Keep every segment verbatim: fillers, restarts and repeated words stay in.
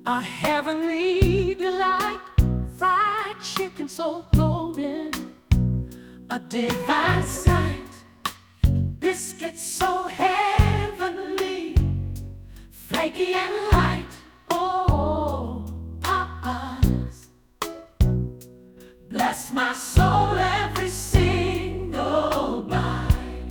A heavenly delight, fried chicken so golden, a divine sight, biscuits so heavenly, flaky and light. Oh, Popeyes, bless my soul every single bite.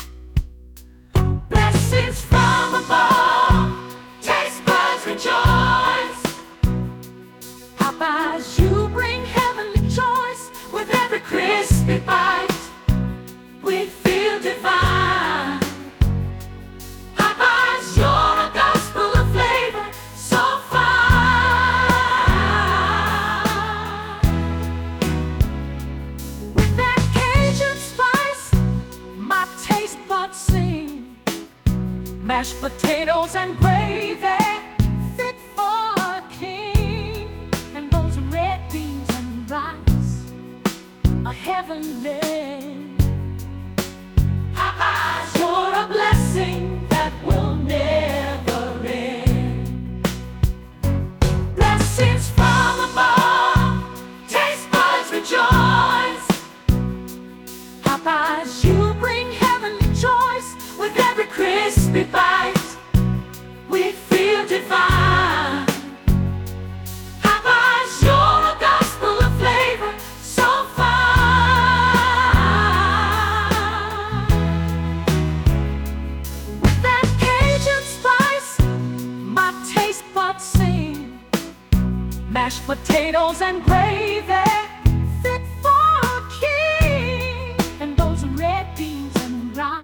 Blessings from above, taste buds rejoice. Popeyes, you bring heavenly choice with every crispy bite. We feel divine. Popeyes, you're a gospel of flavor, so fine. With that Cajun spice, my taste buds sing. Mashed potatoes and gravy, fit for a king. And those red beans and rice, a heavenly. Popeyes, you're a blessing that will never end. Blessings from above, taste buds rejoice. Popeyes, you bring heavenly choice with every crispy bite. We feel divine. Popeyes, you're a gospel of flavor, so fine. With that Cajun spice, my taste buds sing. Mashed potatoes and gravy,